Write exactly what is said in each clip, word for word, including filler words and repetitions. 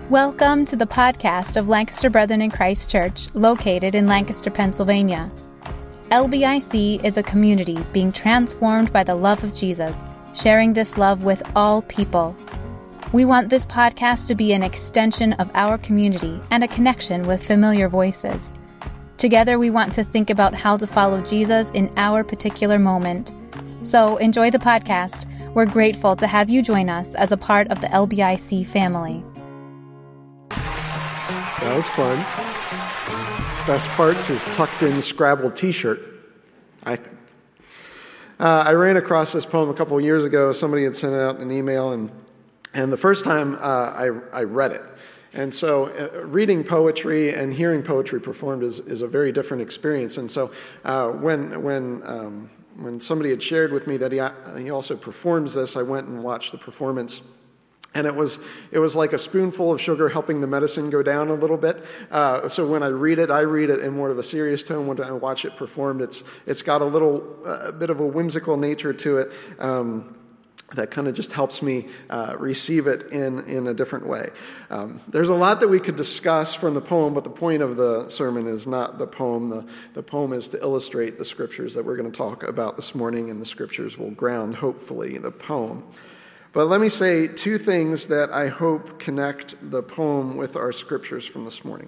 Welcome to the podcast of Lancaster Brethren in Christ Church, located in Lancaster, Pennsylvania. L B I C is a community being transformed by the love of Jesus, sharing this love with all people. We want this podcast to be an extension of our community and a connection with familiar voices. Together, we want to think about how to follow Jesus in our particular moment. So enjoy the podcast. We're grateful to have you join us as a part of the L B I C family. That was fun. Best part's his tucked-in Scrabble t-shirt, I think. Uh, I ran across this poem a couple of years ago. Somebody had sent out an email, and and the first time uh, I, I read it. And so uh, reading poetry and hearing poetry performed is, is a very different experience. And so uh, when when um, when somebody had shared with me that he he also performs this, I went and watched the performance. And it was it was like a spoonful of sugar helping the medicine go down a little bit. Uh, so when I read it, I read it in more of a serious tone. When I watch it performed, it's it's got a little uh, bit of a whimsical nature to it um, that kind of just helps me uh, receive it in, in a different way. Um, there's a lot that we could discuss from the poem, but the point of the sermon is not the poem. The, the poem is to illustrate the scriptures that we're going to talk about this morning, and the scriptures will ground, hopefully, the poem. But let me say two things that I hope connect the poem with our scriptures from this morning.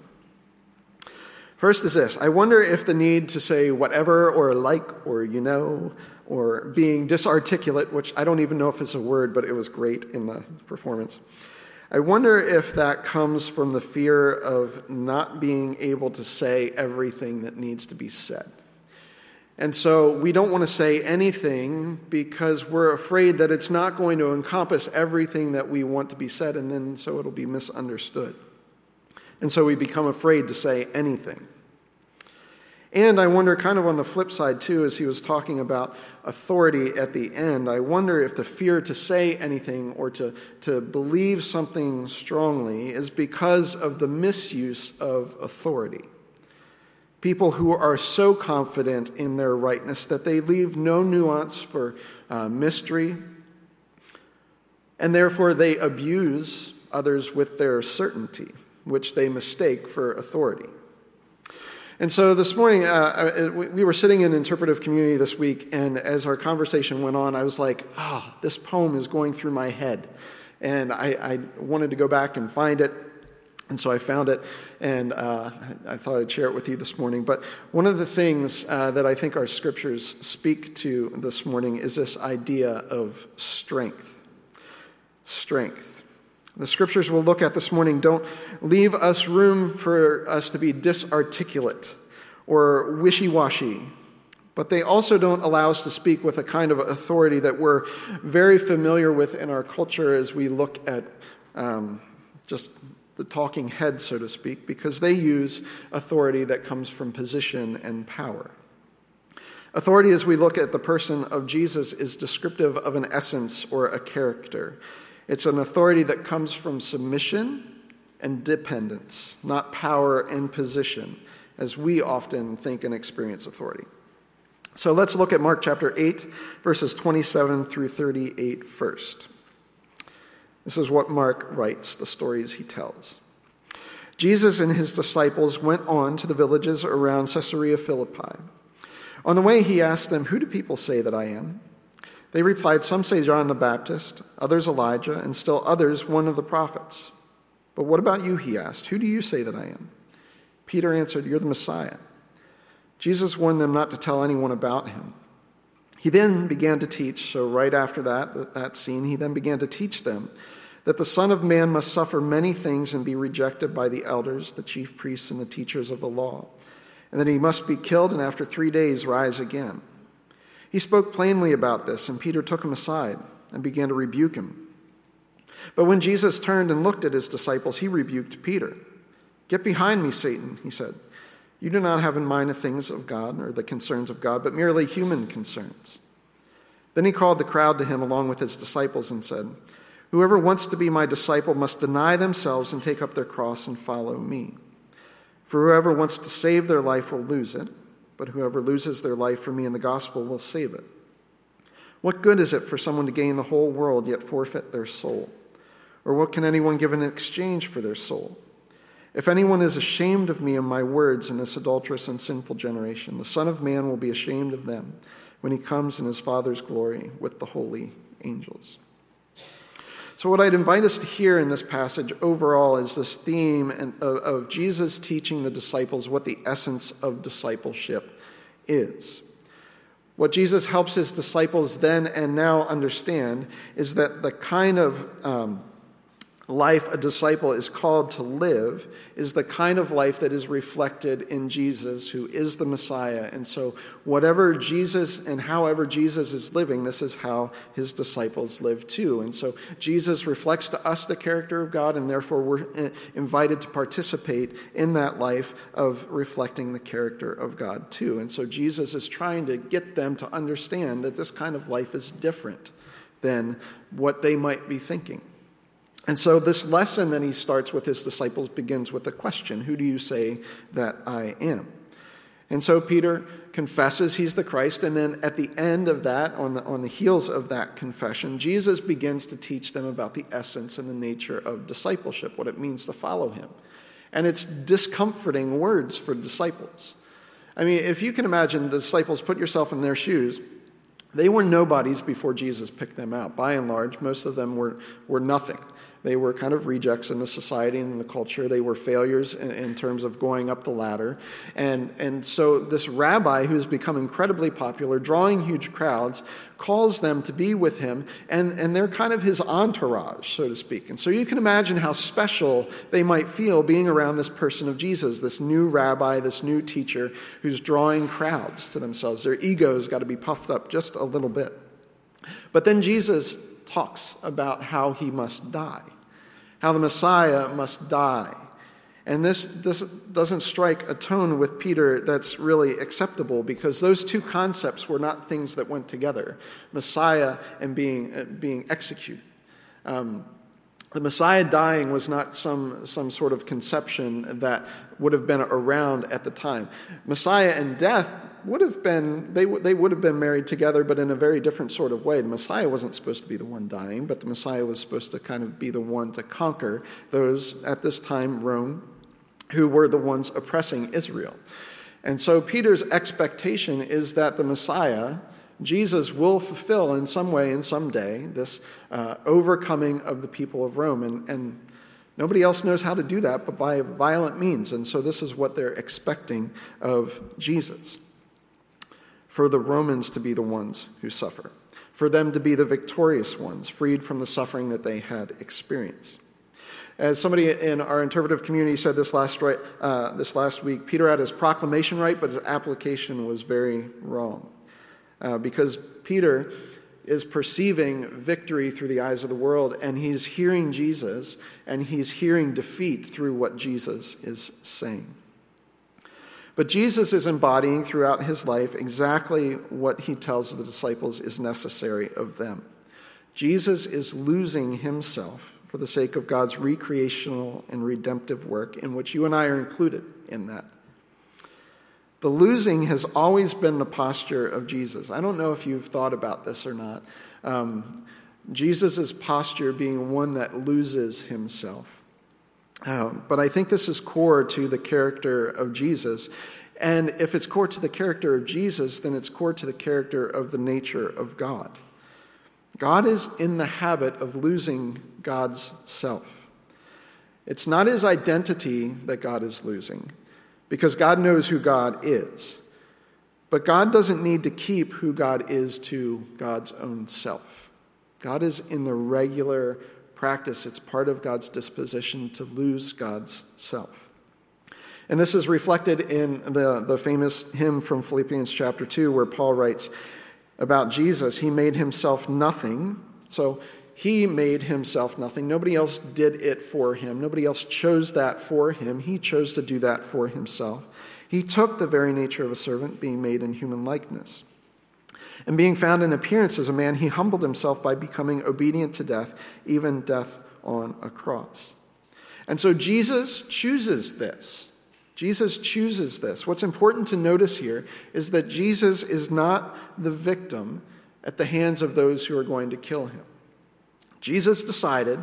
First is this: I wonder if the need to say whatever or like or you know or being disarticulate, which I don't even know if it's a word, but it was great in the performance. I wonder if that comes from the fear of not being able to say everything that needs to be said. And so we don't want to say anything because we're afraid that it's not going to encompass everything that we want to be said, and then so it'll be misunderstood. And so we become afraid to say anything. And I wonder, kind of on the flip side too, as he was talking about authority at the end, I wonder if the fear to say anything or to, to believe something strongly is because of the misuse of authority. People who are so confident in their rightness that they leave no nuance for uh, mystery, and therefore they abuse others with their certainty, which they mistake for authority. And so this morning, uh, we were sitting in interpretive community this week, and as our conversation went on, I was like, oh, this poem is going through my head. And I, I wanted to go back and find it. And so I found it, and uh, I thought I'd share it with you this morning. But one of the things uh, that I think our scriptures speak to this morning is this idea of strength. Strength. The scriptures we'll look at this morning don't leave us room for us to be disarticulate or wishy-washy, but they also don't allow us to speak with a kind of authority that we're very familiar with in our culture as we look at um, just the talking head, so to speak, because they use authority that comes from position and power. Authority, as we look at the person of Jesus, is descriptive of an essence or a character. It's an authority that comes from submission and dependence, not power and position, as we often think and experience authority. So let's look at Mark chapter eight, verses twenty-seven through thirty-eight first. This is what Mark writes, the stories he tells. Jesus and his disciples went on to the villages around Caesarea Philippi. On the way, he asked them, "Who do people say that I am?" They replied, "Some say John the Baptist, others Elijah, and still others one of the prophets." "But what about you?" he asked. "Who do you say that I am?" Peter answered, "You're the Messiah." Jesus warned them not to tell anyone about him. He then began to teach, so right after that, that scene, he then began to teach them that the Son of Man must suffer many things and be rejected by the elders, the chief priests, and the teachers of the law, and that he must be killed and after three days rise again. He spoke plainly about this, and Peter took him aside and began to rebuke him. But when Jesus turned and looked at his disciples, he rebuked Peter. "Get behind me, Satan," he said. "You do not have in mind the things of God or the concerns of God, but merely human concerns." Then he called the crowd to him along with his disciples and said, "Whoever wants to be my disciple must deny themselves and take up their cross and follow me. For whoever wants to save their life will lose it, but whoever loses their life for me and the gospel will save it. What good is it for someone to gain the whole world yet forfeit their soul? Or what can anyone give in exchange for their soul? If anyone is ashamed of me and my words in this adulterous and sinful generation, the Son of Man will be ashamed of them when he comes in his Father's glory with the holy angels. So what I'd invite us to hear in this passage overall is this theme of, of Jesus teaching the disciples what the essence of discipleship is. What Jesus helps his disciples then and now understand is that the kind of um, life a disciple is called to live is the kind of life that is reflected in Jesus, who is the Messiah. And so whatever Jesus and however Jesus is living, this is how his disciples live too. And so Jesus reflects to us the character of God, and therefore we're invited to participate in that life of reflecting the character of God too. And so Jesus is trying to get them to understand that this kind of life is different than what they might be thinking. And so this lesson that he starts with his disciples begins with a question: who do you say that I am? And so Peter confesses he's the Christ, and then at the end of that, on the, on the heels of that confession, Jesus begins to teach them about the essence and the nature of discipleship, what it means to follow him. And it's discomforting words for disciples. I mean, if you can imagine the disciples, put yourself in their shoes. They were nobodies before Jesus picked them out. By and large, most of them were, were nothing. They were kind of rejects in the society and in the culture. They were failures in, in terms of going up the ladder. And, and so this rabbi, who's become incredibly popular, drawing huge crowds, calls them to be with him, and, and they're kind of his entourage, so to speak. And so you can imagine how special they might feel being around this person of Jesus, this new rabbi, this new teacher who's drawing crowds to themselves. Their ego's got to be puffed up just a little bit. But then Jesus talks about how he must die, how the Messiah must die. And this, this doesn't strike a tone with Peter that's really acceptable, because those two concepts were not things that went together, Messiah and being, uh, being executed. Um, the Messiah dying was not some, some sort of conception that would have been around at the time. Messiah and death would have been, they, they would have been married together, but in a very different sort of way. The Messiah wasn't supposed to be the one dying, but the Messiah was supposed to kind of be the one to conquer those, at this time, Rome, who were the ones oppressing Israel. And so Peter's expectation is that the Messiah, Jesus, will fulfill in some way, in some day, this uh, overcoming of the people of Rome. And, and nobody else knows how to do that but by violent means. And so this is what they're expecting of Jesus: for the Romans to be the ones who suffer, for them to be the victorious ones, freed from the suffering that they had experienced. As somebody in our interpretive community said this last uh, this last week, Peter had his proclamation right, but his application was very wrong. Uh, because Peter is perceiving victory through the eyes of the world, and he's hearing Jesus, and he's hearing defeat through what Jesus is saying. But Jesus is embodying throughout his life exactly what he tells the disciples is necessary of them. Jesus is losing himself for the sake of God's recreational and redemptive work, in which you and I are included in that. The losing has always been the posture of Jesus. I don't know if you've thought about this or not. Um, Jesus' posture being one that loses himself. Um, but I think this is core to the character of Jesus. And if it's core to the character of Jesus, then it's core to the character of the nature of God. God is in the habit of losing God's self. It's not his identity that God is losing, because God knows who God is. But God doesn't need to keep who God is to God's own self. God is in the regular practice. It's part of God's disposition to lose God's self. And this is reflected in the, the famous hymn from Philippians chapter two, where Paul writes about Jesus: he made himself nothing. So he made himself nothing. Nobody else did it for him. Nobody else chose that for him. He chose to do that for himself. He took the very nature of a servant, being made in human likeness. And being found in appearance as a man, he humbled himself by becoming obedient to death, even death on a cross. And so Jesus chooses this. Jesus chooses this. What's important to notice here is that Jesus is not the victim at the hands of those who are going to kill him. Jesus decided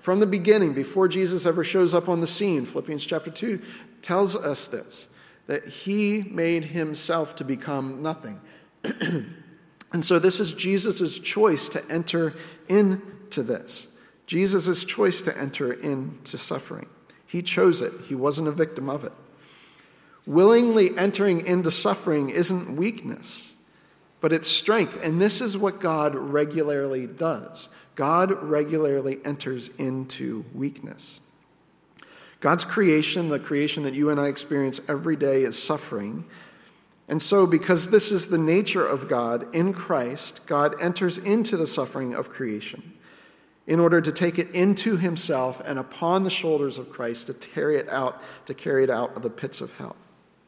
From the beginning, before Jesus ever shows up on the scene, Philippians chapter two tells us this, that he made himself to become nothing. And so this is Jesus' choice to enter into this. Jesus' choice to enter into suffering. He chose it. He wasn't a victim of it. Willingly entering into suffering isn't weakness, but it's strength. And this is what God regularly does. God regularly enters into weakness. God's creation, the creation that you and I experience every day, is suffering. And so, because this is the nature of God in Christ, God enters into the suffering of creation in order to take it into himself and upon the shoulders of Christ to carry it out, to carry it out of the pits of hell.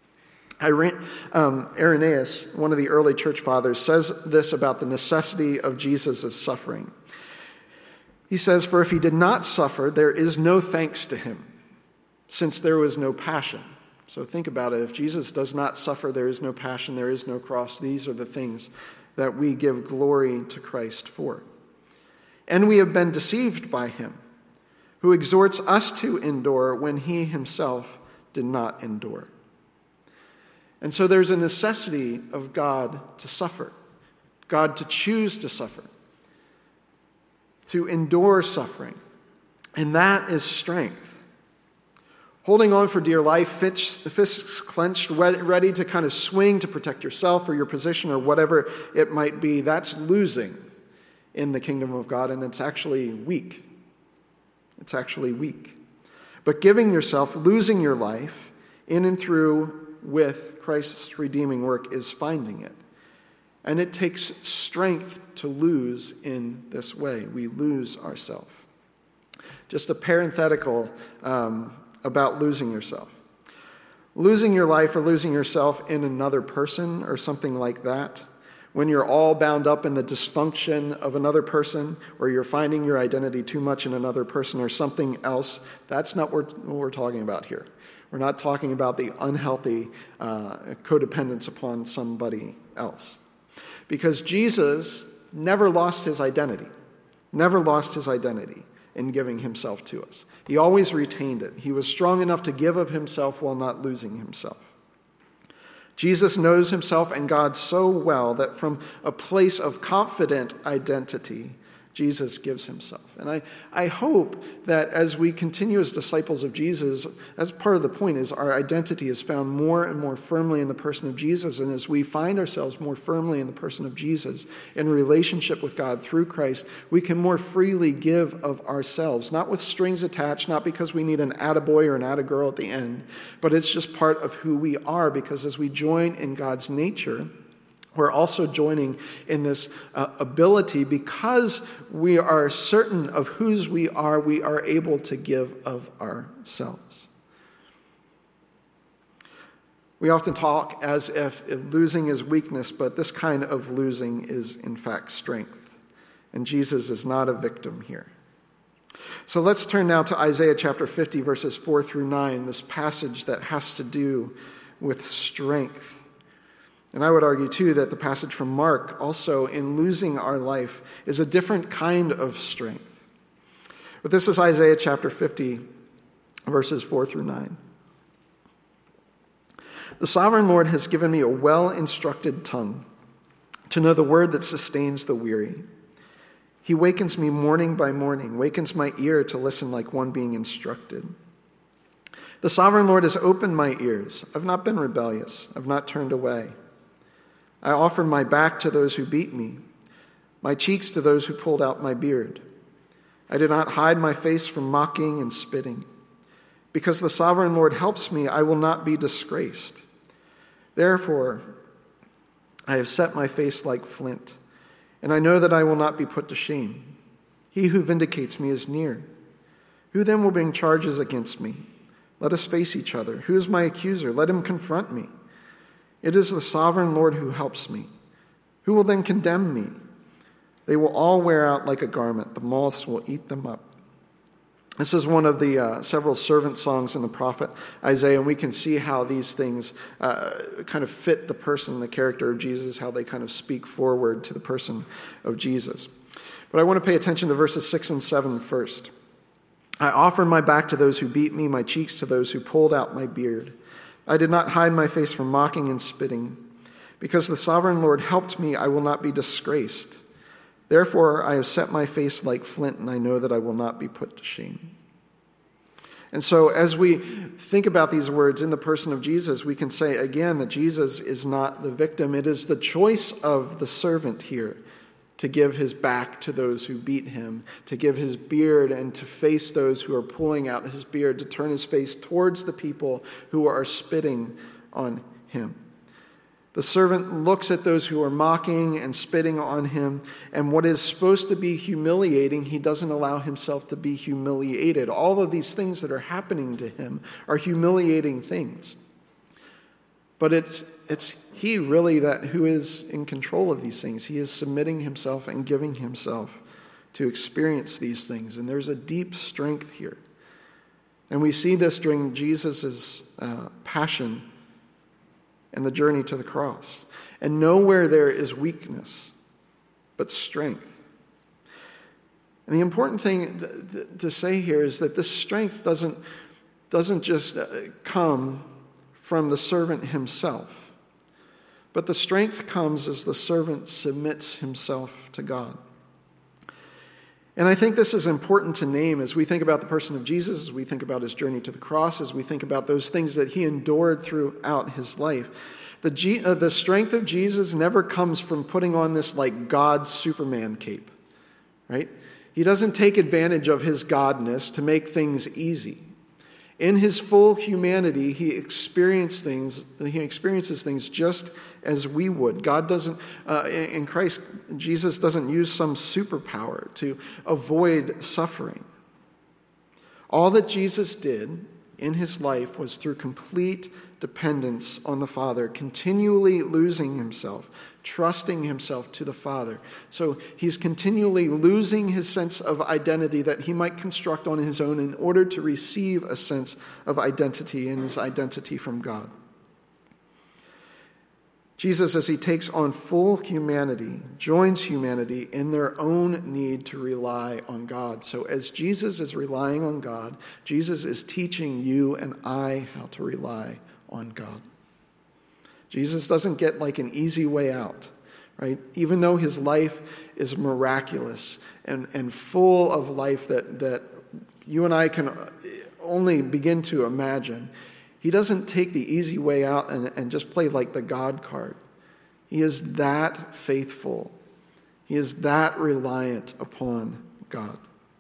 Um, Irenaeus, one of the early church fathers, says this about the necessity of Jesus' suffering. He says, "For if he did not suffer, there is no thanks to him, since there was no passion." So think about it. If Jesus does not suffer, there is no passion, there is no cross. These are the things that we give glory to Christ for. "And we have been deceived by him, who exhorts us to endure when he himself did not endure." And so there's a necessity of God to suffer, God to choose to suffer, to endure suffering. And that is strength. Holding on for dear life, fists clenched, ready to kind of swing to protect yourself or your position or whatever it might be, that's losing in the kingdom of God, and it's actually weak. It's actually weak. But giving yourself, losing your life in and through with Christ's redeeming work is finding it. And it takes strength to lose in this way. We lose ourselves. Just a parenthetical um, about losing yourself. Losing your life or losing yourself in another person or something like that, when you're all bound up in the dysfunction of another person, or you're finding your identity too much in another person or something else, that's not what we're talking about here. We're not talking about the unhealthy uh, codependence upon somebody else. Because Jesus never lost his identity, never lost his identity in giving himself to us. He always retained it. He was strong enough to give of himself while not losing himself. Jesus knows himself and God so well that from a place of confident identity, Jesus gives himself. And I, I hope that as we continue as disciples of Jesus, as part of the point is our identity is found more and more firmly in the person of Jesus. And as we find ourselves more firmly in the person of Jesus, in relationship with God through Christ, we can more freely give of ourselves, not with strings attached, not because we need an attaboy or an attagirl at the end, but it's just part of who we are, because as we join in God's nature, we're also joining in this uh, ability, because we are certain of whose we are, we are able to give of ourselves. We often talk as if losing is weakness, but this kind of losing is in fact strength. And Jesus is not a victim here. So let's turn now to Isaiah chapter fifty, verses four through nine, this passage that has to do with strength. And I would argue, too, that the passage from Mark also, in losing our life, is a different kind of strength. But this is Isaiah chapter fifty, verses four through nine. "The sovereign Lord has given me a well-instructed tongue to know the word that sustains the weary. He wakens me morning by morning, wakens my ear to listen like one being instructed. The sovereign Lord has opened my ears. I've not been rebellious. I've not turned away. I offered my back to those who beat me, my cheeks to those who pulled out my beard. I did not hide my face from mocking and spitting. Because the sovereign Lord helps me, I will not be disgraced. Therefore, I have set my face like flint, and I know that I will not be put to shame. He who vindicates me is near. Who then will bring charges against me? Let us face each other. Who is my accuser? Let him confront me. It is the sovereign Lord who helps me. Who will then condemn me? They will all wear out like a garment. The moths will eat them up." This is one of the uh, several servant songs in the prophet Isaiah, and we can see how these things uh, kind of fit the person, the character of Jesus, how they kind of speak forward to the person of Jesus. But I want to pay attention to verses six and seven first. I offered my back to those who beat me, my cheeks to those who pulled out my beard. I did not hide my face from mocking and spitting. Because the sovereign Lord helped me, I will not be disgraced. Therefore, I have set my face like flint, and I know that I will not be put to shame. And so as we think about these words in the person of Jesus, we can say again that Jesus is not the victim. It is the choice of the servant here to give his back to those who beat him, to give his beard and to face those who are pulling out his beard, to turn his face towards the people who are spitting on him. The servant looks at those who are mocking and spitting on him, and what is supposed to be humiliating, he doesn't allow himself to be humiliated. All of these things that are happening to him are humiliating things. But it's it's he really that who is in control of these things. He is submitting himself and giving himself to experience these things, and there's a deep strength here. And we see this during Jesus' uh, passion and the journey to the cross. And nowhere there is weakness, but strength. And the important thing to say here is that this strength doesn't, doesn't just come from the servant himself, but the strength comes as the servant submits himself to God. And I think this is important to name as we think about the person of Jesus, as we think about his journey to the cross, as we think about those things that he endured throughout his life. The, G, uh, the strength of Jesus never comes from putting on this like God Superman cape, right? He doesn't take advantage of his godness to make things easy. In his full humanity, he experienced things. He experiences things just as we would. God doesn't, uh, in Christ, Jesus doesn't use some superpower to avoid suffering. All that Jesus did in his life was through complete dependence on the Father, continually losing himself, trusting himself to the Father. So he's continually losing his sense of identity that he might construct on his own in order to receive a sense of identity and his identity from God. Jesus, as he takes on full humanity, joins humanity in their own need to rely on God. So as Jesus is relying on God, Jesus is teaching you and I how to rely on God. Jesus doesn't get like an easy way out, right? Even though his life is miraculous and, and full of life that, that you and I can only begin to imagine, he doesn't take the easy way out and, and just play like the God card. He is that faithful. He is that reliant upon God.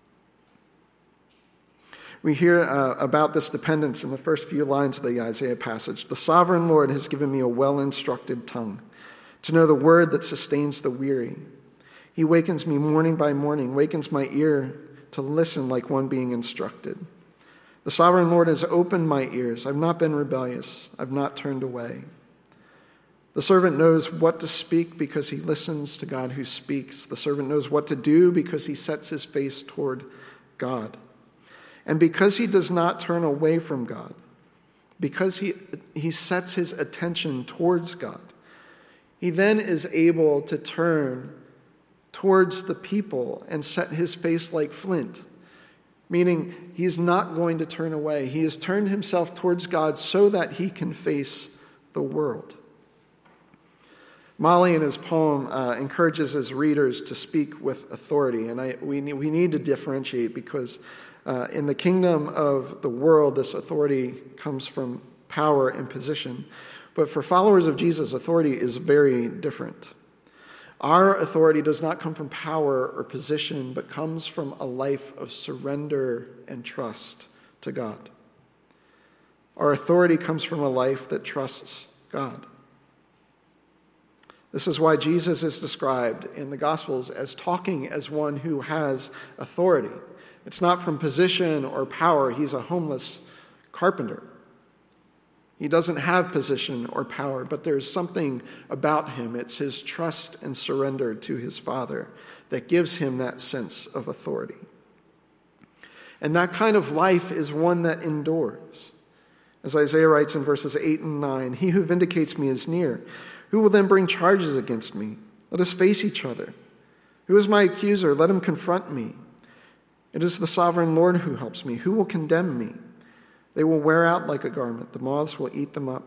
We hear uh, about this dependence in the first few lines of the Isaiah passage. The sovereign Lord has given me a well-instructed tongue to know the word that sustains the weary. He wakens me morning by morning, wakens my ear to listen like one being instructed. The sovereign Lord has opened my ears. I've not been rebellious. I've not turned away. The servant knows what to speak because he listens to God who speaks. The servant knows what to do because he sets his face toward God. And because he does not turn away from God, because he, he sets his attention towards God, he then is able to turn towards the people and set his face like flint, meaning he's not going to turn away. He has turned himself towards God so that he can face the world. Mali, in his poem, uh, encourages his readers to speak with authority, and I, we, need, we need to differentiate because uh, in the kingdom of the world, this authority comes from power and position. But for followers of Jesus, authority is very different. Our authority does not come from power or position, but comes from a life of surrender and trust to God. Our authority comes from a life that trusts God. This is why Jesus is described in the Gospels as talking as one who has authority. It's not from position or power. He's a homeless carpenter. He doesn't have position or power, but there's something about him. It's his trust and surrender to his Father that gives him that sense of authority. And that kind of life is one that endures. As Isaiah writes in verses eight and nine, "He who vindicates me is near. Who will then bring charges against me? Let us face each other. Who is my accuser? Let him confront me. It is the sovereign Lord who helps me. Who will condemn me? They will wear out like a garment. The moths will eat them up.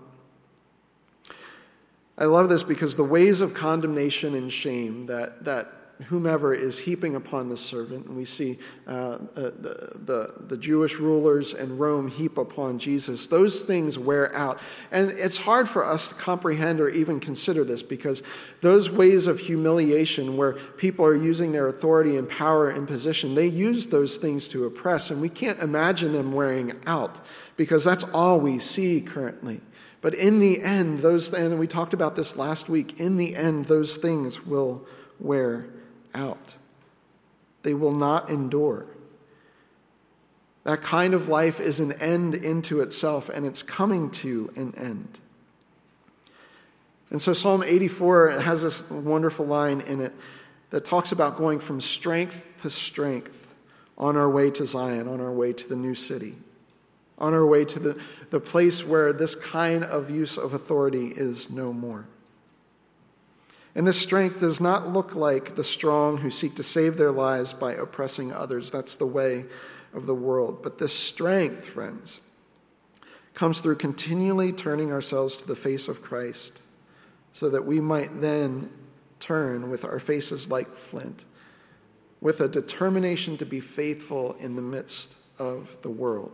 I love this because the ways of condemnation and shame that, that whomever is heaping upon the servant, and we see uh, uh, the, the, the Jewish rulers and Rome heap upon Jesus, those things wear out. And it's hard for us to comprehend or even consider this because those ways of humiliation where people are using their authority and power and position, they use those things to oppress, and we can't imagine them wearing out because that's all we see currently. But in the end, those, and we talked about this last week, in the end, those things will wear out. They will not endure. That kind of life is an end into itself, and it's coming to an end. And so Psalm eighty-four has this wonderful line in it that talks about going from strength to strength on our way to Zion, on our way to the new city, on our way to the, the place where this kind of use of authority is no more. And this strength does not look like the strong who seek to save their lives by oppressing others. That's the way of the world. But this strength, friends, comes through continually turning ourselves to the face of Christ so that we might then turn with our faces like flint, with a determination to be faithful in the midst of the world.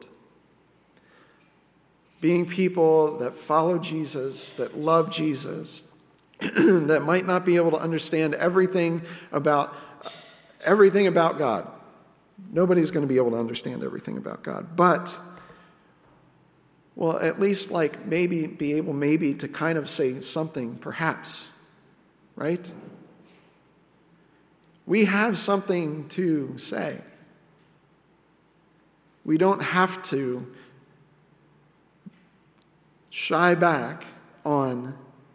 Being people that follow Jesus, that love Jesus, that might not be able to understand everything about everything about God. Nobody's going to be able to understand everything about God. But, well, at least like maybe be able maybe to kind of say something, perhaps, right? We have something to say. We don't have to shy back on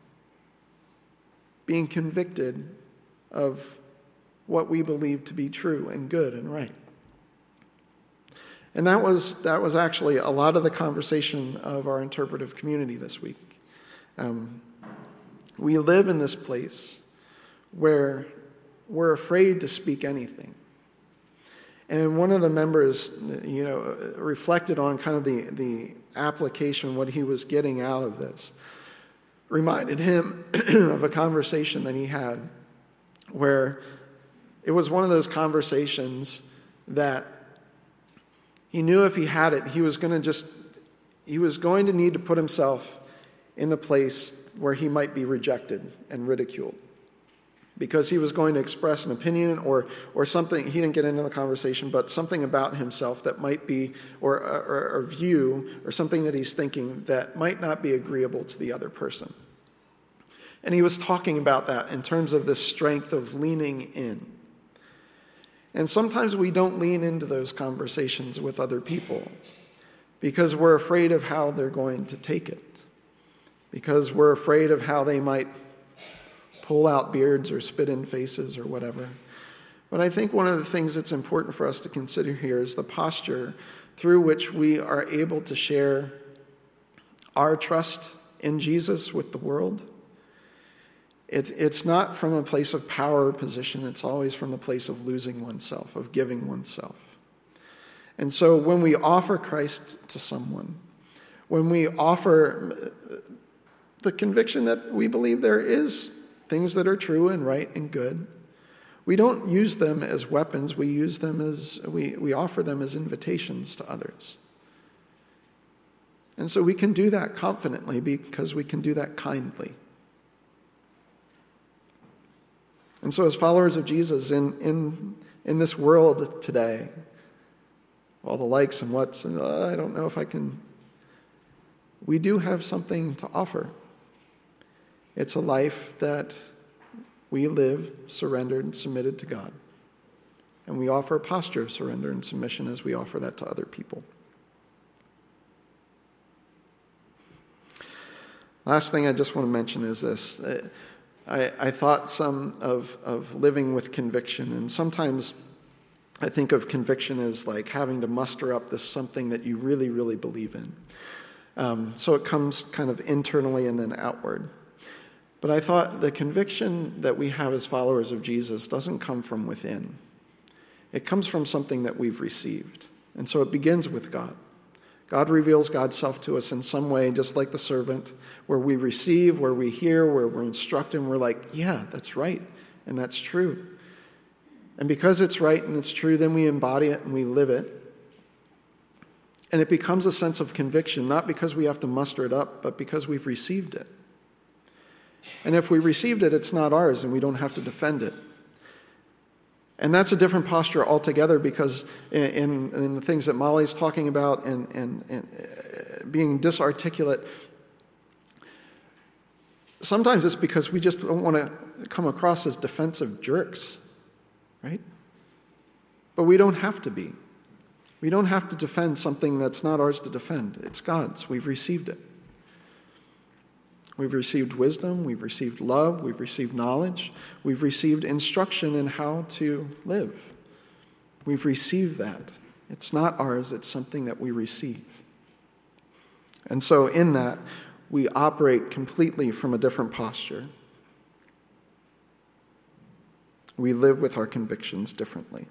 being convicted of what we believe to be true and good and right. And that was that was actually a lot of the conversation of our interpretive community this week. Um, we live in this place where we're afraid to speak anything. And one of the members, you know, reflected on kind of the, the application, what he was getting out of this. Reminded him of a conversation that he had where it was one of those conversations that he knew if he had it, he was going to just, he was going to need to put himself in the place where he might be rejected and ridiculed because he was going to express an opinion or or something. He didn't get into the conversation, but something about himself that might be, or a view or something that he's thinking that might not be agreeable to the other person. And he was talking about that in terms of this strength of leaning in. And sometimes we don't lean into those conversations with other people because we're afraid of how they're going to take it, because we're afraid of how they might pull out beards or spit in faces or whatever. But I think one of the things that's important for us to consider here is the posture through which we are able to share our trust in Jesus with the world. It's, it's not from a place of power or position. It's always from the place of losing oneself, of giving oneself. And so when we offer Christ to someone, when we offer the conviction that we believe there is things that are true and right and good, we don't use them as weapons. We use them as, we, we offer them as invitations to others. And so we can do that confidently because we can do that kindly. And so as followers of Jesus in, in, in this world today, all the likes and whats, and uh, I don't know if I can, we do have something to offer. It's a life that we live surrendered and submitted to God. And we offer a posture of surrender and submission as we offer that to other people. Last thing I just want to mention is this. I, I thought some of, of living with conviction, and sometimes I think of conviction as like having to muster up this something that you really, really believe in. Um, so it comes kind of internally and then outward. But I thought the conviction that we have as followers of Jesus doesn't come from within. It comes from something that we've received. And so it begins with God. God reveals God's self to us in some way, just like the servant, where we receive, where we hear, where we're instructed, and we're like, yeah, that's right, and that's true. And because it's right and it's true, then we embody it and we live it. And it becomes a sense of conviction, not because we have to muster it up, but because we've received it. And if we received it, it's not ours, and we don't have to defend it. And that's a different posture altogether, because in, in, in the things that Molly's talking about and, and, and uh, being disarticulate, sometimes it's because we just don't want to come across as defensive jerks, right? But we don't have to be. We don't have to defend something that's not ours to defend. It's God's. We've received it. We've received wisdom, we've received love, we've received knowledge, we've received instruction in how to live. We've received that. It's not ours, it's something that we receive. And so in that, we operate completely from a different posture. We live with our convictions differently.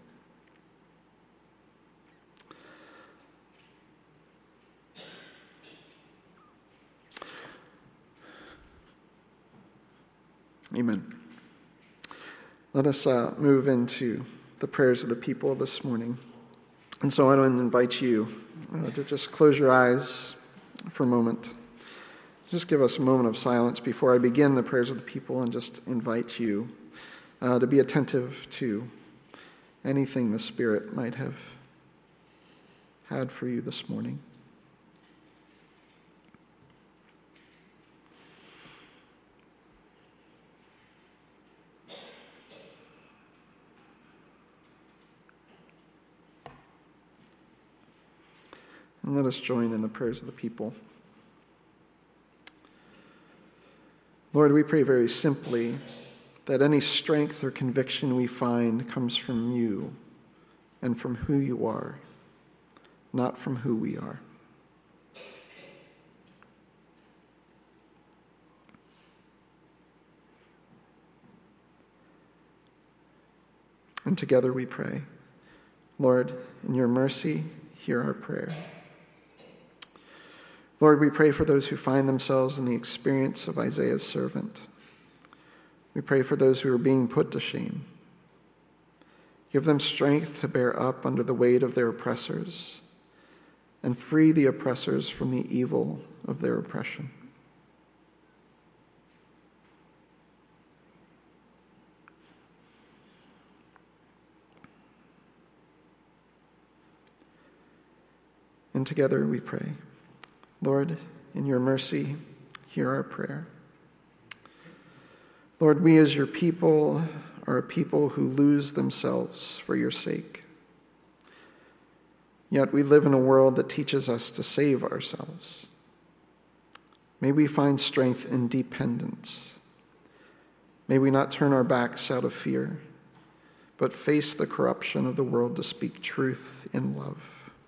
Amen. Let us uh, move into the prayers of the people this morning. And so I want to invite you uh, to just close your eyes for a moment. Just give us a moment of silence before I begin the prayers of the people, and just invite you uh, to be attentive to anything the Spirit might have had for you this morning. And let us join in the prayers of the people. Lord, we pray very simply that any strength or conviction we find comes from you and from who you are, not from who we are. And together we pray, Lord, in your mercy, hear our prayer. Lord, we pray for those who find themselves in the experience of Isaiah's servant. We pray for those who are being put to shame. Give them strength to bear up under the weight of their oppressors, and free the oppressors from the evil of their oppression. And together we pray, Lord, in your mercy, hear our prayer. Lord, we as your people are a people who lose themselves for your sake. Yet we live in a world that teaches us to save ourselves. May we find strength in dependence. May we not turn our backs out of fear, but face the corruption of the world to speak truth in love.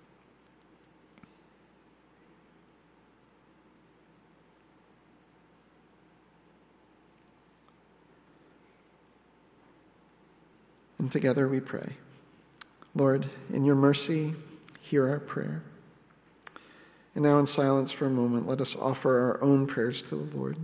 And together we pray, Lord, in your mercy, hear our prayer. And now in silence for a moment, let us offer our own prayers to the Lord.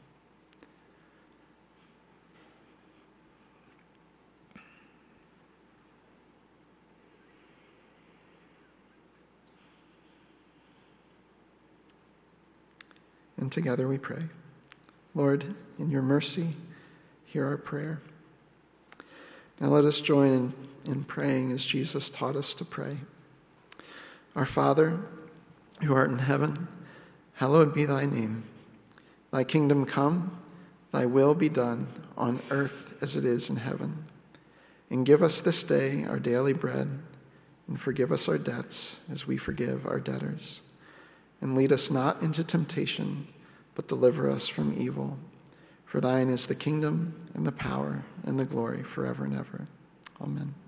And together we pray, Lord, in your mercy, hear our prayer. Now let us join in, in praying as Jesus taught us to pray. Our Father, who art in heaven, hallowed be thy name. Thy kingdom come, thy will be done, on earth as it is in heaven. And give us this day our daily bread, and forgive us our debts as we forgive our debtors. And lead us not into temptation, but deliver us from evil. For thine is the kingdom and the power and the glory forever and ever. Amen.